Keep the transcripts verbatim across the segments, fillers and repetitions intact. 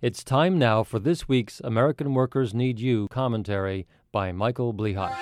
It's time now for this week's American Workers Need You commentary by Michael Blihash.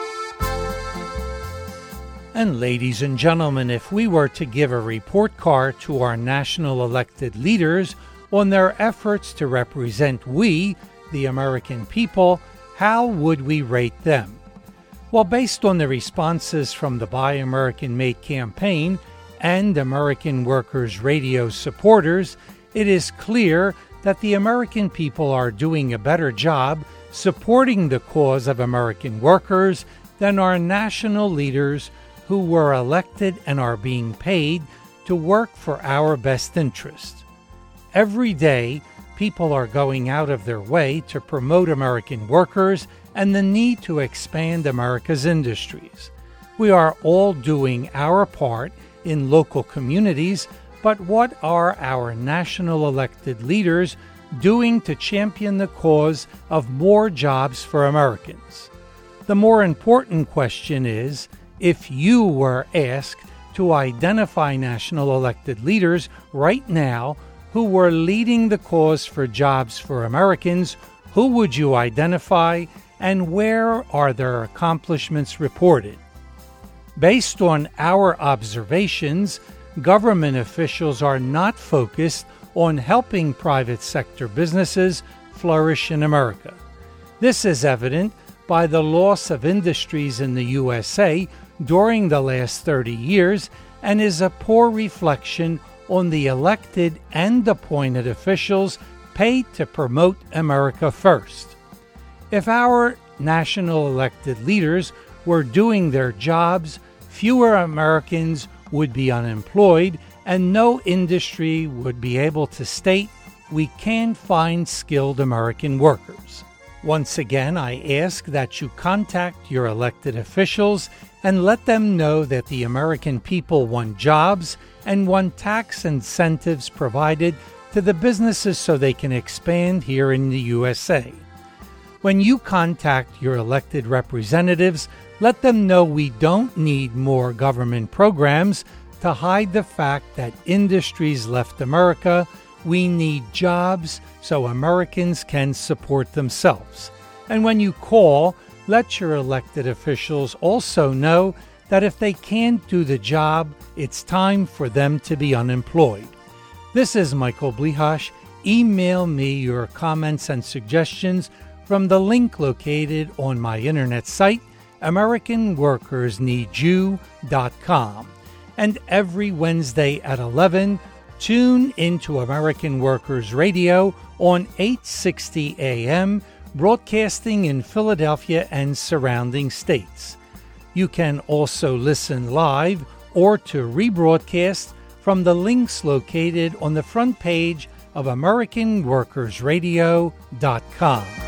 And ladies and gentlemen, if we were to give a report card to our national elected leaders on their efforts to represent we, the American people, how would we rate them? Well, based on the responses from the Buy American Made campaign and American Workers Radio supporters, it is clear that the American people are doing a better job supporting the cause of American workers than our national leaders who were elected and are being paid to work for our best interest. Every day, people are going out of their way to promote American workers and the need to expand America's industries. We are all doing our part in local communities, but what are our national elected leaders doing to champion the cause of more jobs for Americans? The more important question is, if you were asked to identify national elected leaders right now who were leading the cause for jobs for Americans, who would you identify and where are their accomplishments reported? Based on our observations, government officials are not focused on helping private sector businesses flourish in America. This is evident by the loss of industries in the U S A during the last thirty years and is a poor reflection on the elected and appointed officials paid to promote America first. If our national elected leaders were doing their jobs, fewer Americans would be unemployed and no industry would be able to state we can find skilled American workers. Once again, I ask that you contact your elected officials and let them know that the American people want jobs and want tax incentives provided to the businesses so they can expand here in the U S A. When you contact your elected representatives, let them know we don't need more government programs to hide the fact that industries left America. We need jobs so Americans can support themselves. And when you call, let your elected officials also know that if they can't do the job, it's time for them to be unemployed. This is Michael Blihash. Email me your comments and suggestions from the link located on my internet site, American Workers Need You dot com. And every Wednesday at eleven, tune into American Workers Radio on eight sixty A M, broadcasting in Philadelphia and surrounding states. You can also listen live or to rebroadcast from the links located on the front page of American Workers Radio dot com.